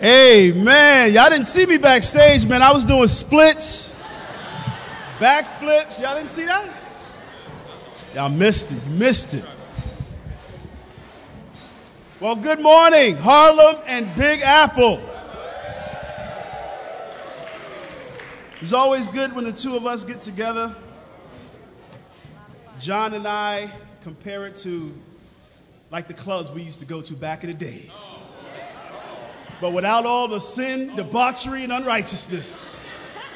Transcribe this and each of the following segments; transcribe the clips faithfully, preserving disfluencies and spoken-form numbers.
Amen. Y'all didn't see me backstage, man. I was doing splits, backflips. Y'all didn't see that? Y'all missed it. You missed it. Well, good morning, Harlem and Big Apple. It's always good when the two of us get together. John and I compare it to like the clubs we used to go to back in the days. But without all the sin, debauchery, and unrighteousness.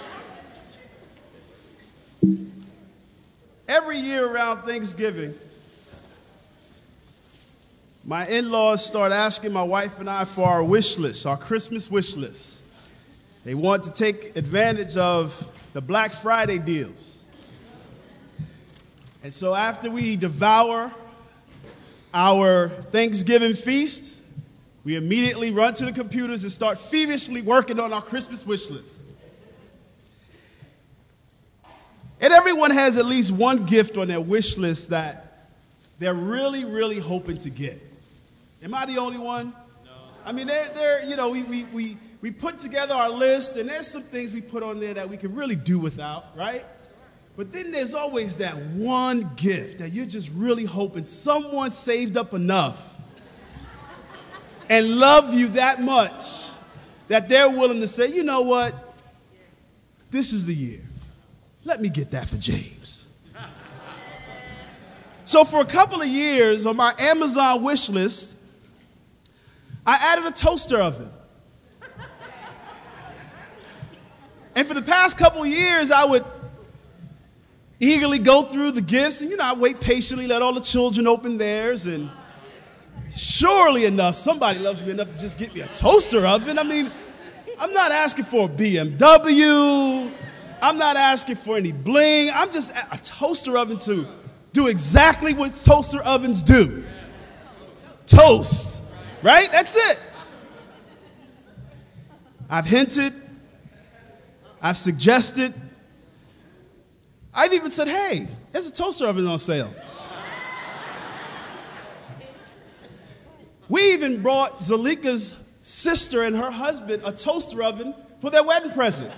Every year around Thanksgiving, my in-laws start asking my wife and I for our wish list, our Christmas wish list. They want to take advantage of the Black Friday deals. And so after we devour our Thanksgiving feast, we immediately run to the computers and start feverishly working on our Christmas wish list. And everyone has at least one gift on their wish list that they're really, really hoping to get. Am I the only one? No. I mean, they're, they're, you know, we, we, we, we put together our list, and there's some things we put on there that we can really do without, right? But then there's always that one gift that you're just really hoping someone saved up enough and love you that much that they're willing to say, you know what, this is the year. Let me get that for James. So for a couple of years on my Amazon wish list, I added a toaster oven. And for the past couple of years, I would eagerly go through the gifts, and you know, I wait patiently, let all the children open theirs, and surely enough, somebody loves me enough to just get me a toaster oven. I mean, I'm not asking for a B M W. I'm not asking for any bling. I'm just a, a toaster oven to do exactly what toaster ovens do. Toast, right? That's it. I've hinted. I've suggested. I've even said, hey, there's a toaster oven on sale. We even brought Zalika's sister and her husband a toaster oven for their wedding present.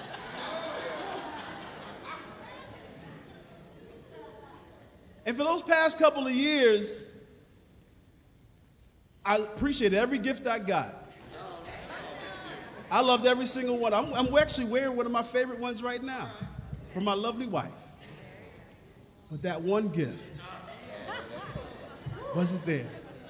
And for those past couple of years, I appreciated every gift I got. I loved every single one. I'm, I'm actually wearing one of my favorite ones right now from my lovely wife. But that one gift wasn't there.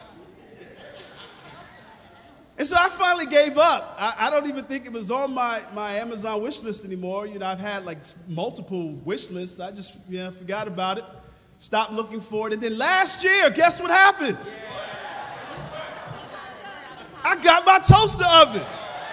And so I finally gave up. I, I don't even think it was on my, my Amazon wish list anymore. You know, I've had like multiple wish lists. I just, you know, forgot about it, stopped looking for it. And then last year, guess what happened? I got my toaster oven.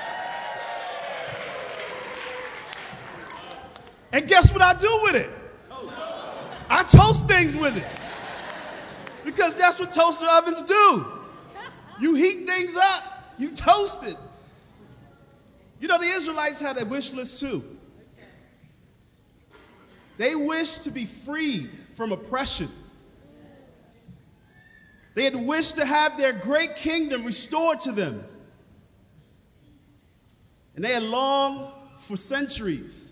And guess what I do with it? I toast things with it. Because that's what toaster ovens do. You heat things up. You toast it. You know, the Israelites had a wish list too. They wished to be freed from oppression. They had wished to have their great kingdom restored to them. And they had longed for centuries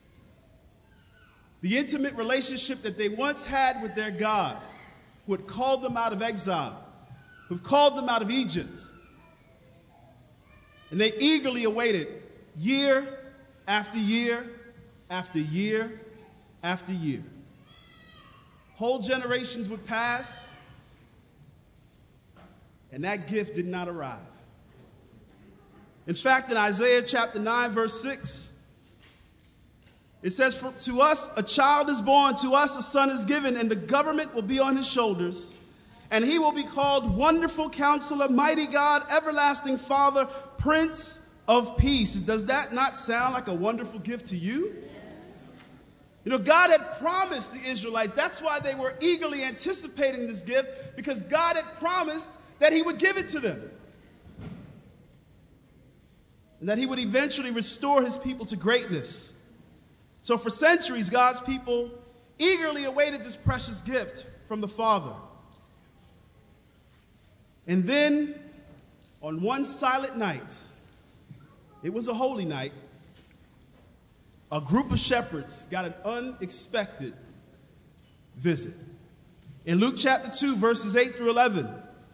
the intimate relationship that they once had with their God, who had called them out of exile, who had called them out of Egypt. And they eagerly awaited year after year after year after year. Whole generations would pass, and that gift did not arrive. In fact, in Isaiah chapter nine, verse six, it says, "For to us a child is born, to us a son is given, and the government will be on his shoulders. And he will be called Wonderful Counselor, Mighty God, Everlasting Father, Prince of Peace." Does that not sound like a wonderful gift to you? Yes. You know, God had promised the Israelites. That's why they were eagerly anticipating this gift, because God had promised that he would give it to them. And that he would eventually restore his people to greatness. So for centuries, God's people eagerly awaited this precious gift from the Father. And then, on one silent night, It was a holy night. A group of shepherds got an unexpected visit. In Luke chapter two, verses eight through eleven,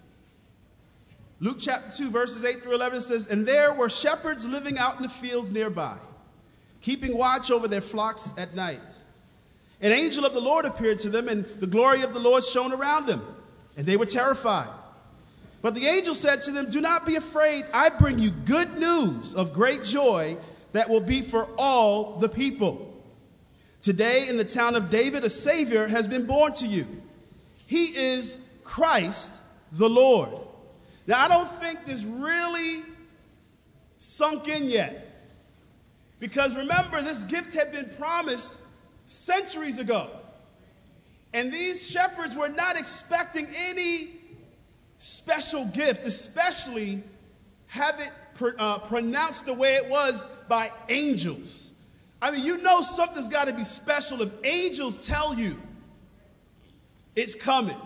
Luke chapter two, verses eight through eleven says, "And there were shepherds living out in the fields nearby, keeping watch over their flocks at night. An angel of the Lord appeared to them, and the glory of the Lord shone around them, and they were terrified. But the angel said to them, 'Do not be afraid. I bring you good news of great joy that will be for all the people. Today in the town of David, a Savior has been born to you. He is Christ the Lord.'" Now, I don't think this really sunk in yet. Because remember, this gift had been promised centuries ago. And these shepherds were not expecting any special gift, especially have it pr- uh, pronounced the way it was by angels. I mean, you know something's got to be special if angels tell you it's coming.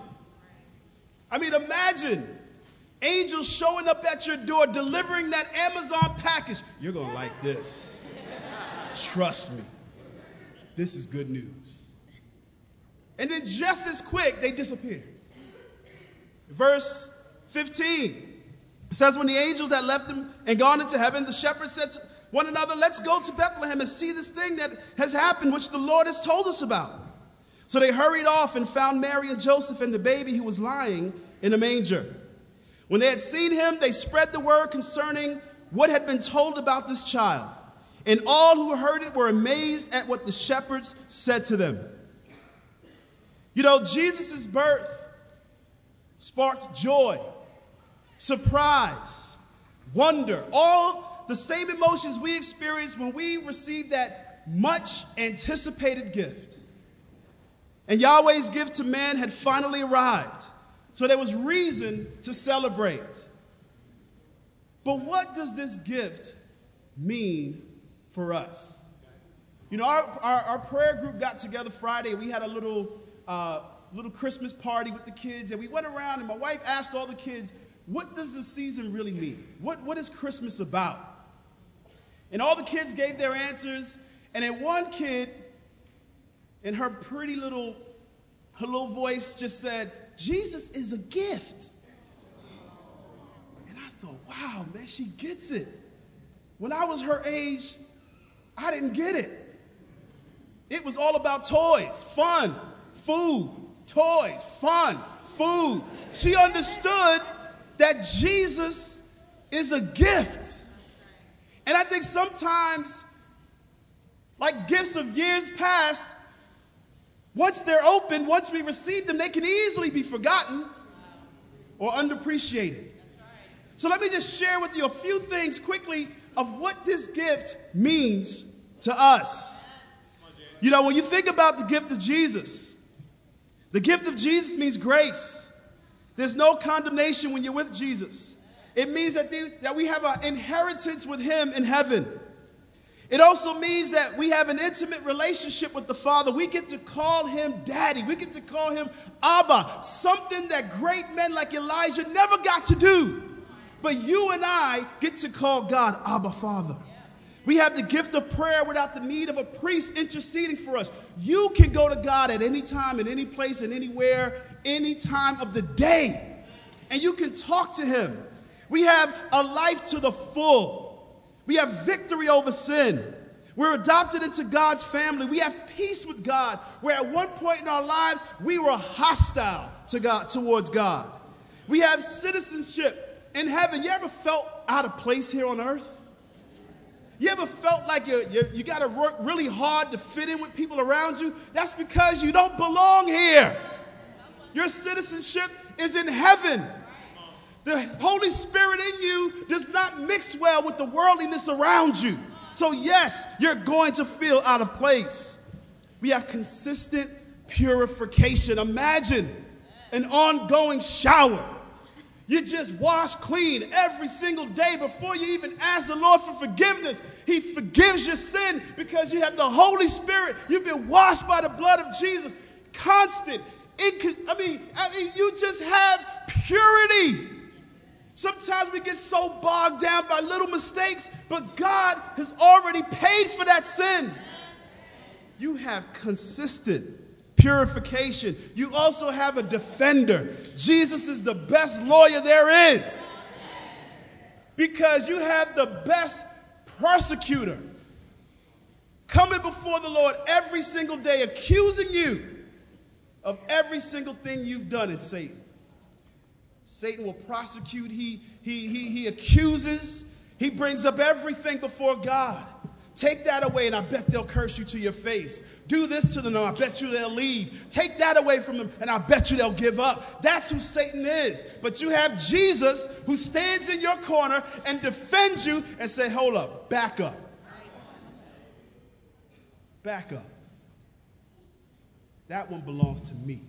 I mean, imagine angels showing up at your door, delivering that Amazon package. You're going to like this. Trust me. This is good news. And then just as quick, they disappear. Verse fifteen says, "When the angels had left them and gone into heaven, the shepherds said to one another, 'Let's go to Bethlehem and see this thing that has happened, which the Lord has told us about.' So they hurried off and found Mary and Joseph and the baby who was lying in a manger. When they had seen him, they spread the word concerning what had been told about this child. And all who heard it were amazed at what the shepherds said to them." You know, Jesus' birth sparked joy, surprise, wonder, all the same emotions we experience when we receive that much anticipated gift. And Yahweh's gift to man had finally arrived, so there was reason to celebrate. But what does this gift mean for us? You know, our, our, our prayer group got together Friday. We had a little, uh, little Christmas party with the kids, and we went around, and my wife asked all the kids, what does the season really mean? What, what is Christmas about? And all the kids gave their answers, and then one kid, in her pretty little, her little voice just said, "Jesus is a gift." And I thought, wow, man, she gets it. When I was her age, I didn't get it. It was all about toys, fun, food, toys, fun, food. She understood that Jesus is a gift. And I think sometimes, like gifts of years past, once they're open, once we receive them, they can easily be forgotten or underappreciated. So let me just share with you a few things quickly of what this gift means to us. You know, when you think about the gift of Jesus, the gift of Jesus means grace. There's no condemnation when you're with Jesus. It means that, they, that we have an inheritance with him in heaven. It also means that we have an intimate relationship with the Father. We get to call him Daddy. We get to call him Abba, something that great men like Elijah never got to do. But you and I get to call God Abba Father. We have the gift of prayer without the need of a priest interceding for us. You can go to God at any time, at any place, and anywhere, any time of the day. And you can talk to him. We have a life to the full. We have victory over sin. We're adopted into God's family. We have peace with God, where at one point in our lives, we were hostile to God, towards God. We have citizenship in heaven. You ever felt out of place here on earth? You ever felt like you, you, you got to work really hard to fit in with people around you? That's because you don't belong here. Your citizenship is in heaven. The Holy Spirit in you does not mix well with the worldliness around you. So yes, you're going to feel out of place. We have consistent purification. Imagine an ongoing shower. You just wash clean every single day before you even ask the Lord for forgiveness. He forgives your sin because you have the Holy Spirit. You've been washed by the blood of Jesus. Constant. It, I mean, I mean, you just have purity. Sometimes we get so bogged down by little mistakes, but God has already paid for that sin. You have consistent purification. You also have a defender. Jesus is the best lawyer there is, because you have the best prosecutor coming before the Lord every single day, accusing you of every single thing you've done in Satan. Satan will prosecute, he, he, he, he accuses, he brings up everything before God. Take that away and I bet they'll curse you to your face. Do this to them and I bet you they'll leave. Take that away from them and I bet you they'll give up. That's who Satan is. But you have Jesus who stands in your corner and defends you and say, hold up, back up. Back up. That one belongs to me.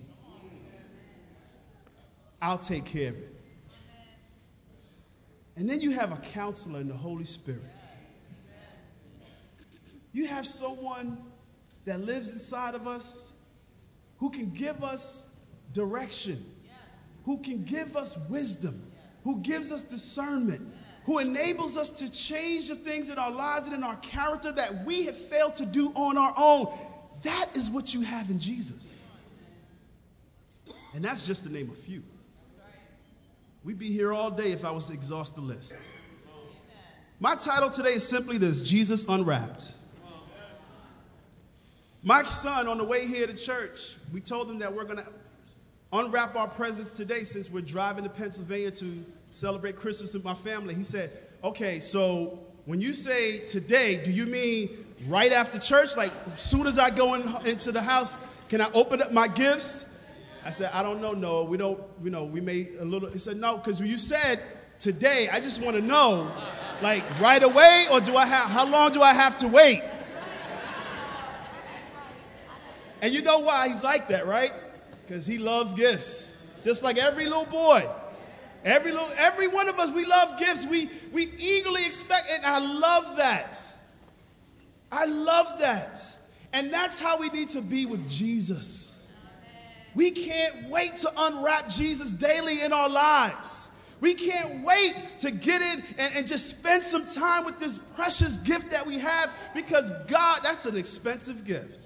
I'll take care of it. And then you have a counselor in the Holy Spirit. You have someone that lives inside of us who can give us direction, who can give us wisdom, who gives us discernment, who enables us to change the things in our lives and in our character that we have failed to do on our own. That is what you have in Jesus. And that's just to name a few. We'd be here all day if I was to exhaust the list. My title today is simply this: Jesus Unwrapped. My son, on the way here to church, we told him that we're going to unwrap our presents today since we're driving to Pennsylvania to celebrate Christmas with my family. He said, okay, so when you say today, do you mean right after church? Like, as soon as I go in, into the house, can I open up my gifts? I said, I don't know, Noah. We don't, you know, we made a little. He said, no, because when you said today, I just want to know, like, right away, or do I have, how long do I have to wait? And you know why he's like that, right? Because he loves gifts. Just like every little boy. Every little, every one of us, we love gifts. We, we eagerly expect, and I love that. I love that. And that's how we need to be with Jesus. We can't wait to unwrap Jesus daily in our lives. We can't wait to get in and, and just spend some time with this precious gift that we have, because God, that's an expensive gift.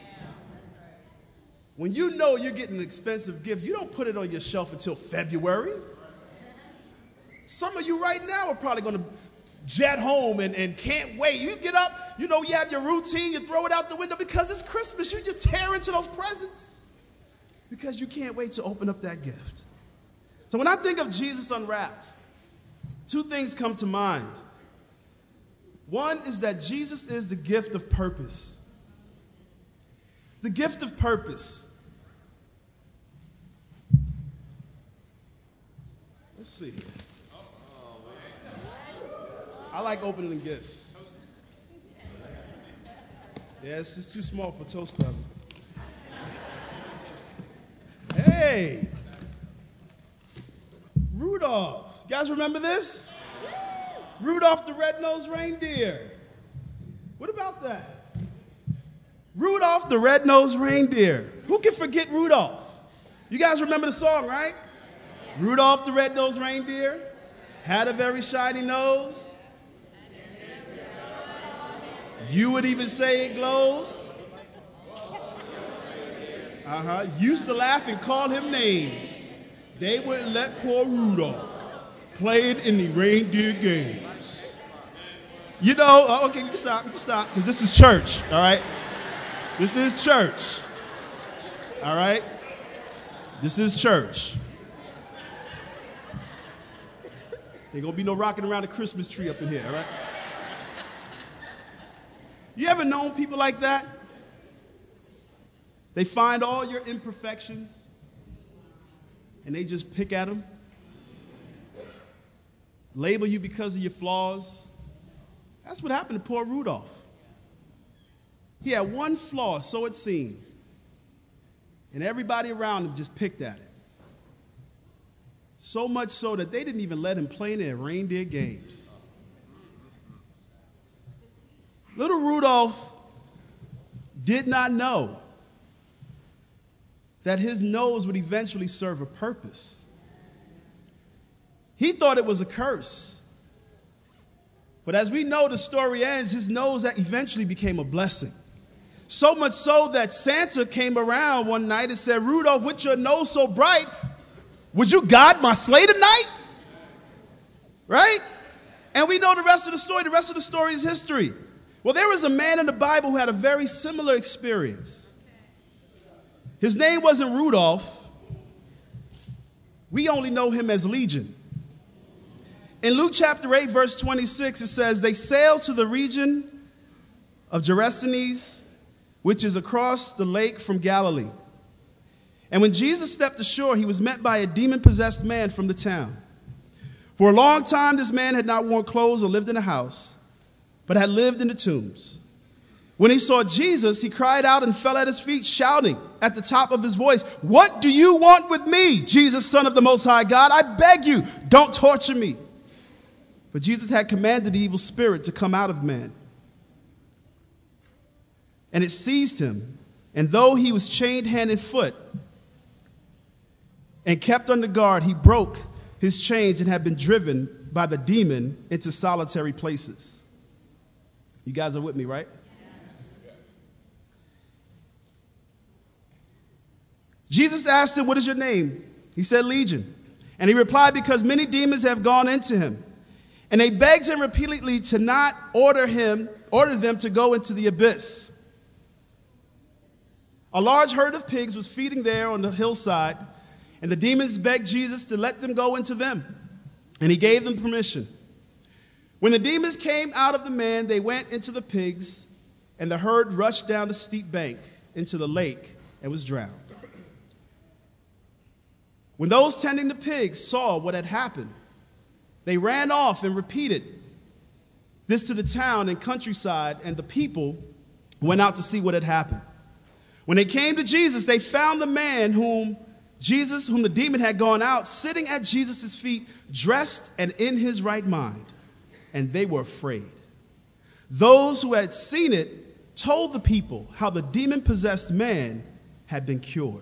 When you know you're getting an expensive gift, you don't put it on your shelf until February. Some of you right now are probably going to jet home and, and can't wait. You get up, you know, you have your routine, you throw it out the window because it's Christmas. You just tear into those presents because you can't wait to open up that gift. So when I think of Jesus Unwrapped, two things come to mind. One is that Jesus is the gift of purpose. The gift of purpose. Let's see. I like opening gifts. Yeah, it's just too small for toast oven. Hey! Rudolph. You guys remember this? Rudolph the Red-Nosed Reindeer. What about that? Rudolph the Red-Nosed Reindeer. Who can forget Rudolph? You guys remember the song, right? Rudolph the Red-Nosed Reindeer had a very shiny nose. You would even say it glows. Uh-huh. Used to laugh and call him names. They wouldn't let poor Rudolph play it in the reindeer games. You know, oh, okay, you can stop, you can stop, because this is church, all right? This is church, all right? This is church. Ain't gonna be no rocking around the Christmas tree up in here, all right? You ever known people like that? They find all your imperfections and they just pick at them, label you because of your flaws. That's what happened to poor Rudolph. He had one flaw, so it seemed, and everybody around him just picked at it. So much so that they didn't even let him play in their reindeer games. Little Rudolph did not know that his nose would eventually serve a purpose. He thought it was a curse. But as we know, the story ends, his nose eventually became a blessing. So much so that Santa came around one night and said, Rudolph, with your nose so bright, would you guard my sleigh tonight? Right? And we know the rest of the story. The rest of the story is history. Well, there was a man in the Bible who had a very similar experience. His name wasn't Rudolph. We only know him as Legion. In Luke chapter eight, verse twenty-six, it says, they sailed to the region of Gerasenes, which is across the lake from Galilee. And when Jesus stepped ashore, he was met by a demon-possessed man from the town. For a long time, this man had not worn clothes or lived in a house, but had lived in the tombs. When he saw Jesus, he cried out and fell at his feet, shouting at the top of his voice, what do you want with me, Jesus, Son of the Most High God? I beg you, don't torture me. But Jesus had commanded the evil spirit to come out of man. And it seized him, and though he was chained hand and foot and kept under guard, he broke his chains and had been driven by the demon into solitary places. You guys are with me, right? Yes. Jesus asked him, what is your name? He said, Legion. And he replied, because many demons have gone into him. And they begged him repeatedly to not order him, order them to go into the abyss. A large herd of pigs was feeding there on the hillside, and the demons begged Jesus to let them go into them. And he gave them permission. When the demons came out of the man, they went into the pigs, and the herd rushed down the steep bank into the lake and was drowned. When those tending the pigs saw what had happened, they ran off and repeated this to the town and countryside, and the people went out to see what had happened. When they came to Jesus, they found the man whom Jesus, whom the demon had gone out, sitting at Jesus' feet, dressed and in his right mind, and they were afraid. Those who had seen it told the people how the demon-possessed man had been cured.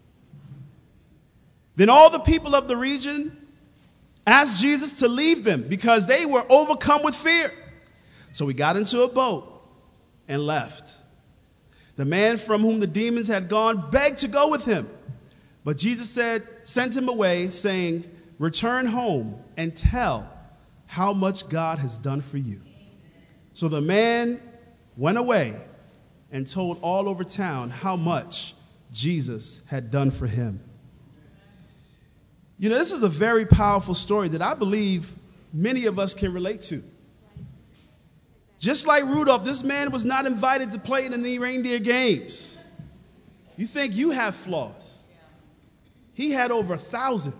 Then all the people of the region asked Jesus to leave them because they were overcome with fear. So he got into a boat and left. The man from whom the demons had gone begged to go with him. But Jesus said, sent him away, saying, return home and tell how much God has done for you. So the man went away and told all over town how much Jesus had done for him. You know, this is a very powerful story that I believe many of us can relate to. Just like Rudolph, this man was not invited to play in the reindeer games. You think you have flaws. He had over a thousand.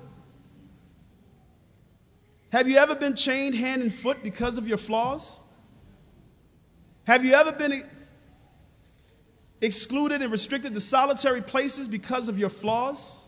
Have you ever been chained hand and foot because of your flaws? Have you ever been excluded and restricted to solitary places because of your flaws?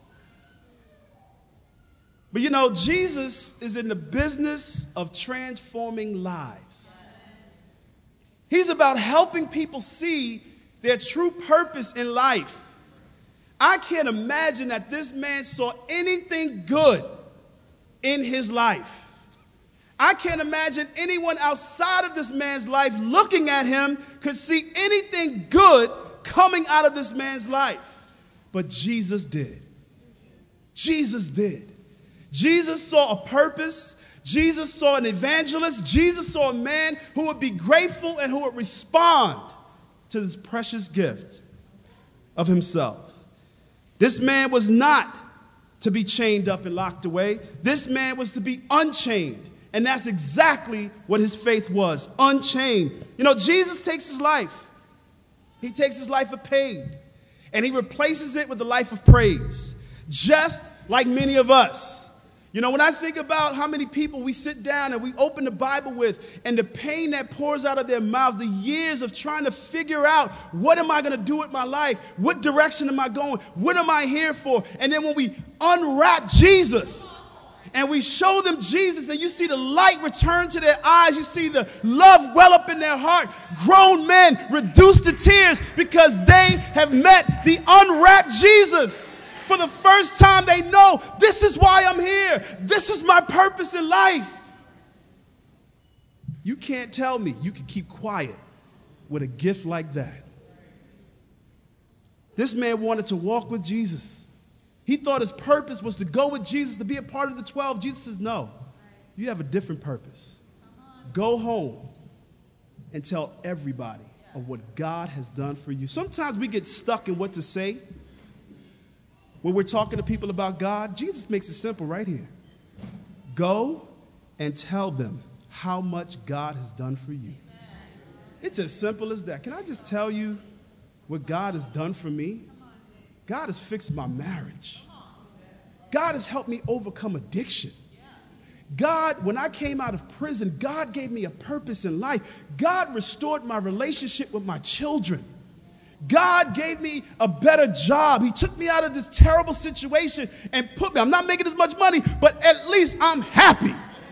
But you know, Jesus is in the business of transforming lives. He's about helping people see their true purpose in life. I can't imagine that this man saw anything good in his life. I can't imagine anyone outside of this man's life looking at him could see anything good coming out of this man's life. But Jesus did. Jesus did. Jesus saw a purpose. Jesus saw an evangelist. Jesus saw a man who would be grateful and who would respond to this precious gift of himself. This man was not to be chained up and locked away. This man was to be unchained. And that's exactly what his faith was, unchained. You know, Jesus takes his life. He takes his life of pain, and he replaces it with a life of praise, just like many of us. You know, when I think about how many people we sit down and we open the Bible with, and the pain that pours out of their mouths, the years of trying to figure out, what am I going to do with my life? What direction am I going? What am I here for? And then when we unwrap Jesus and we show them Jesus, and you see the light return to their eyes, you see the love well up in their heart, grown men reduced to tears because they have met the unwrapped Jesus. For the first time, they know this is why I'm here. This is my purpose in life. You can't tell me you can keep quiet with a gift like that. This man wanted to walk with Jesus. He thought his purpose was to go with Jesus, to be a part of the twelve. Jesus says, no, you have a different purpose. Go home and tell everybody of what God has done for you. Sometimes we get stuck in what to say when we're talking to people about God. Jesus makes it simple right here. Go and tell them how much God has done for you. It's as simple as that. Can I just tell you what God has done for me? God has fixed my marriage. God has helped me overcome addiction. God, when I came out of prison, God gave me a purpose in life. God restored my relationship with my children. God gave me a better job. He took me out of this terrible situation and put me, I'm not making as much money, but at least I'm happy.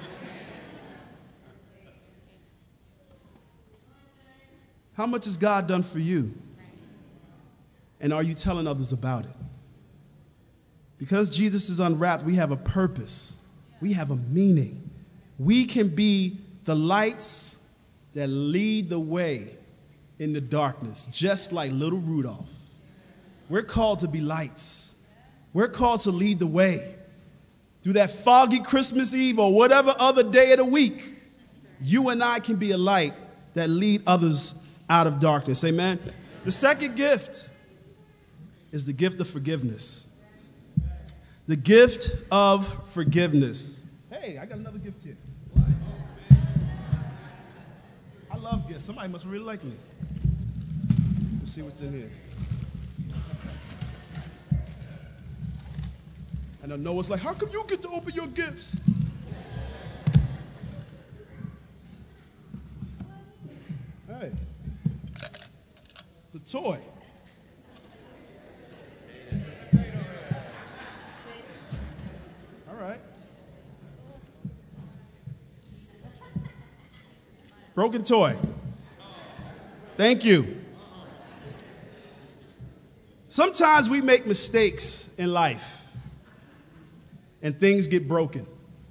How much has God done for you? And are you telling others about it? Because Jesus is unwrapped, we have a purpose. We have a meaning. We can be the lights that lead the way in the darkness, just like little Rudolph. We're called to be lights. We're called to lead the way. Through that foggy Christmas Eve or whatever other day of the week, you and I can be a light that lead others out of darkness. Amen. The second gift is the gift of forgiveness. The gift of forgiveness. Hey, I got another gift here. I love gifts. Somebody must really like me. Let's see what's in here. And I know it's like, how come you get to open your gifts? Hey, it's a toy. All right. Broken toy. Thank you. Sometimes we make mistakes in life and things get broken.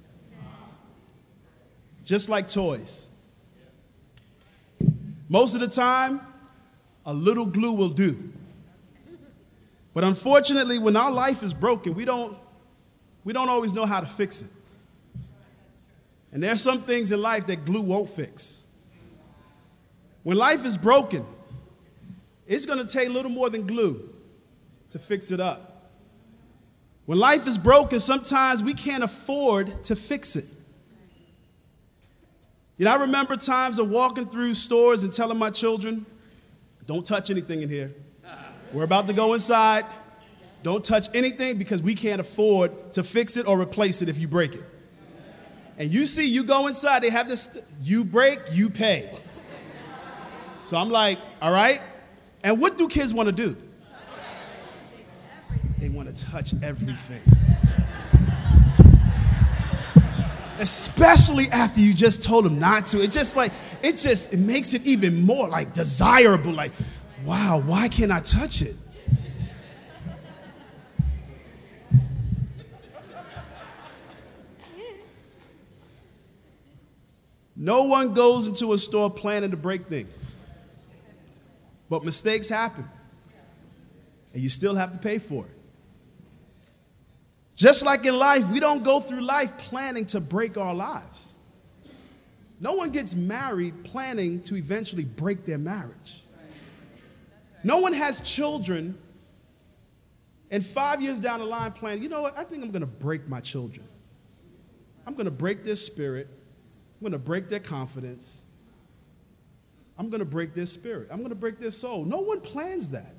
Just like toys. Most of the time, a little glue will do. But unfortunately, when our life is broken, we don't, we don't always know how to fix it. And there are some things in life that glue won't fix. When life is broken, it's going to take a little more than glue to fix it up. When life is broken, sometimes we can't afford to fix it. You know, I remember times of walking through stores and telling my children, don't touch anything in here. We're about to go inside. Don't touch anything because we can't afford to fix it or replace it if you break it. And you see, you go inside, they have this, you break, you pay. So I'm like, all right. And what do kids want to do? They want to touch everything. Especially after you just told them not to. It just like, it just, it makes it even more like desirable. Like, wow, why can't I touch it? No one goes into a store planning to break things. But mistakes happen. And you still have to pay for it. Just like in life, we don't go through life planning to break our lives. No one gets married planning to eventually break their marriage. No one has children and five years down the line planning, you know what, I think I'm going to break my children. I'm going to break their spirit. I'm going to break their confidence. I'm going to break their spirit. I'm going to break their soul. No one plans that.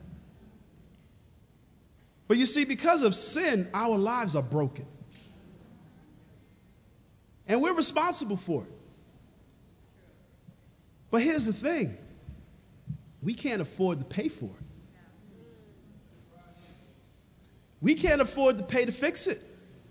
But you see, because of sin, our lives are broken. And we're responsible for it. But here's the thing. We can't afford to pay for it. We can't afford to pay to fix it.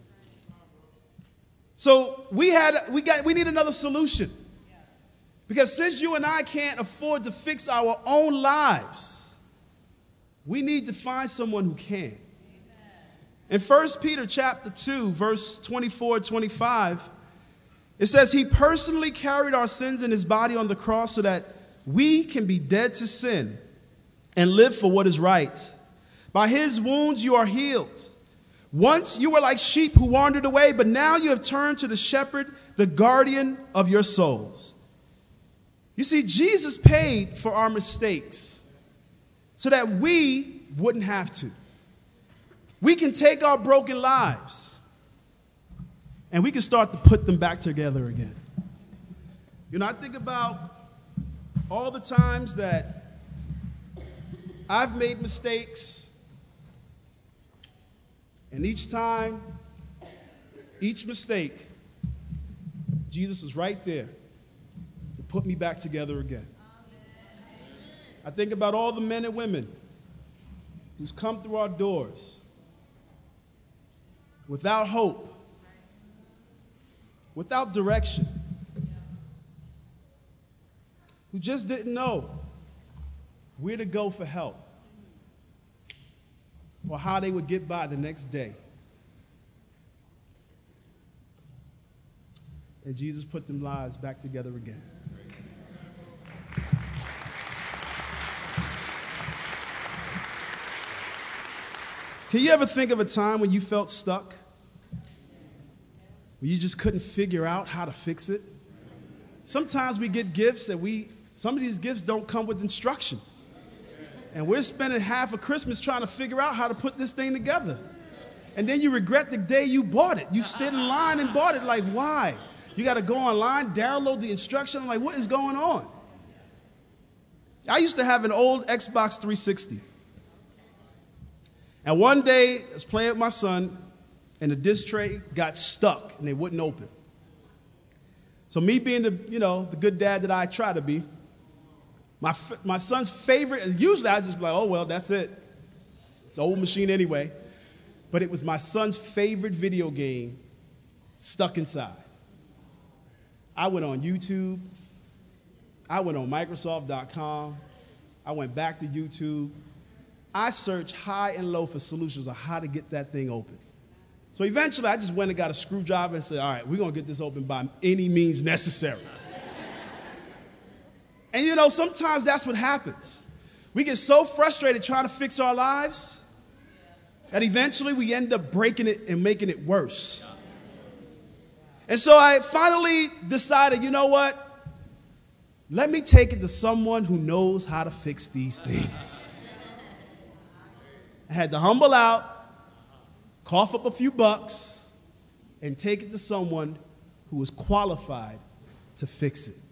So we had we got we need another solution. Because since you and I can't afford to fix our own lives, we need to find someone who can. In First Peter chapter two, verse twenty-four, twenty-five, it says, he personally carried our sins in his body on the cross so that we can be dead to sin and live for what is right. By his wounds you are healed. Once you were like sheep who wandered away, but now you have turned to the shepherd, the guardian of your souls. You see, Jesus paid for our mistakes so that we wouldn't have to. We can take our broken lives and we can start to put them back together again. You know, I think about all the times that I've made mistakes, and each time, each mistake, Jesus was right there to put me back together again. I think about all the men and women who's come through our doors without hope, without direction, who just didn't know where to go for help or how they would get by the next day. And Jesus put them lives back together again. Can you ever think of a time when you felt stuck? When you just couldn't figure out how to fix it? Sometimes we get gifts and we, some of these gifts don't come with instructions. And we're spending half of Christmas trying to figure out how to put this thing together. And then you regret the day you bought it. You stood in line and bought it. Like, why? You got to go online, download the instruction. I'm like, what is going on? I used to have an old Xbox three sixty. And one day, I was playing with my son, and the disc tray got stuck, and they wouldn't open. So me being the, you know, the good dad that I try to be, my, my son's favorite, usually I just be like, oh, well, that's it. It's an old machine anyway. But it was my son's favorite video game stuck inside. I went on YouTube. I went on Microsoft dot com. I went back to YouTube. I searched high and low for solutions on how to get that thing open. So eventually, I just went and got a screwdriver and said, all right, we're going to get this open by any means necessary. And you know, sometimes that's what happens. We get so frustrated trying to fix our lives that eventually we end up breaking it and making it worse. And so I finally decided, you know what? Let me take it to someone who knows how to fix these things. I had to humble out, cough up a few bucks, and take it to someone who was qualified to fix it.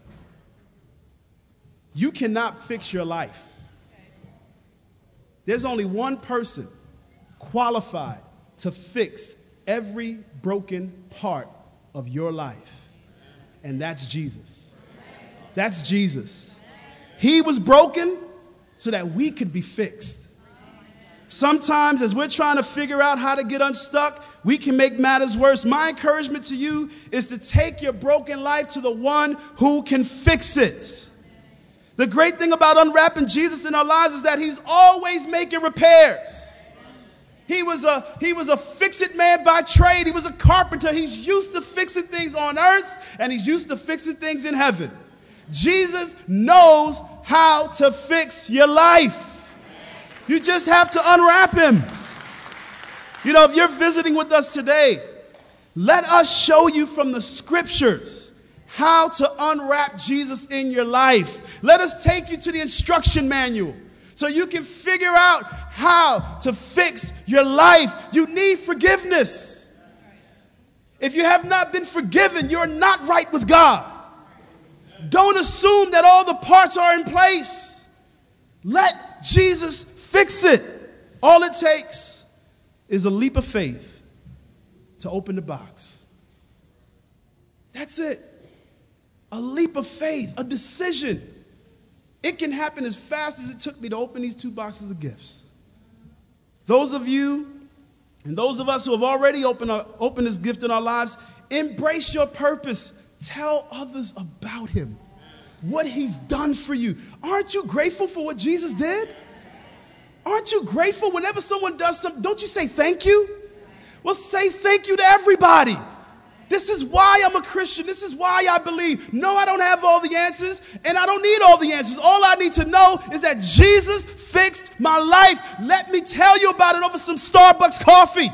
You cannot fix your life. There's only one person qualified to fix every broken part of your life, and that's Jesus. That's Jesus. He was broken so that we could be fixed. Sometimes as we're trying to figure out how to get unstuck, we can make matters worse. My encouragement to you is to take your broken life to the one who can fix it. The great thing about unwrapping Jesus in our lives is that he's always making repairs. He was a, he was a fix-it man by trade. He was a carpenter. He's used to fixing things on earth, and he's used to fixing things in heaven. Jesus knows how to fix your life. You just have to unwrap him. You know, if you're visiting with us today, let us show you from the scriptures how to unwrap Jesus in your life. Let us take you to the instruction manual so you can figure out how to fix your life. You need forgiveness. If you have not been forgiven, you're not right with God. Don't assume that all the parts are in place. Let Jesus fix it. All it takes is a leap of faith to open the box. That's it. A leap of faith, a decision. It can happen as fast as it took me to open these two boxes of gifts. Those of you and those of us who have already opened, our, opened this gift in our lives, embrace your purpose. Tell others about him, what he's done for you. Aren't you grateful for what Jesus did? Aren't you grateful whenever someone does something? Don't you say thank you? Well, say thank you to everybody. This is why I'm a Christian. This is why I believe. No, I don't have all the answers, and I don't need all the answers. All I need to know is that Jesus fixed my life. Let me tell you about it over some Starbucks coffee.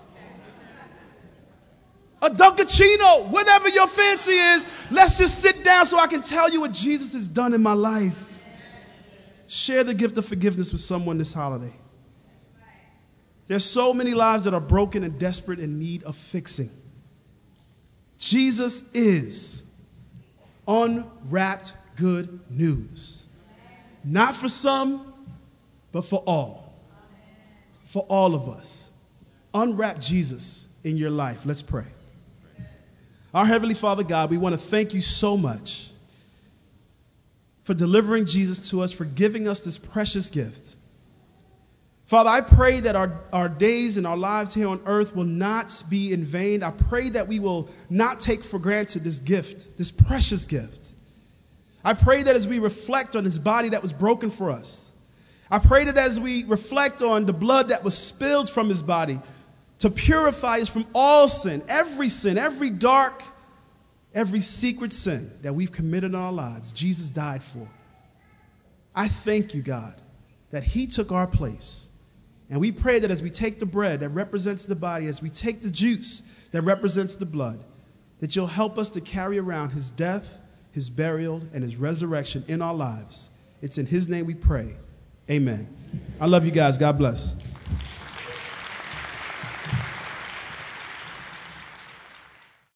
A Dunkachino, whatever your fancy is. Let's just sit down so I can tell you what Jesus has done in my life. Share the gift of forgiveness with someone this holiday. There's so many lives that are broken and desperate in need of fixing. Jesus is unwrapped good news. Not for some, but for all. For all of us. Unwrap Jesus in your life. Let's pray. Our Heavenly Father God, we want to thank you so much for delivering Jesus to us, for giving us this precious gift. Father, I pray that our, our days and our lives here on earth will not be in vain. I pray that we will not take for granted this gift, this precious gift. I pray that as we reflect on his body that was broken for us, I pray that as we reflect on the blood that was spilled from his body to purify us from all sin, every sin, every dark, every secret sin that we've committed in our lives, Jesus died for. I thank you, God, that he took our place. And we pray that as we take the bread that represents the body, as we take the juice that represents the blood, that you'll help us to carry around his death, his burial, and his resurrection in our lives. It's in his name we pray. Amen. I love you guys. God bless.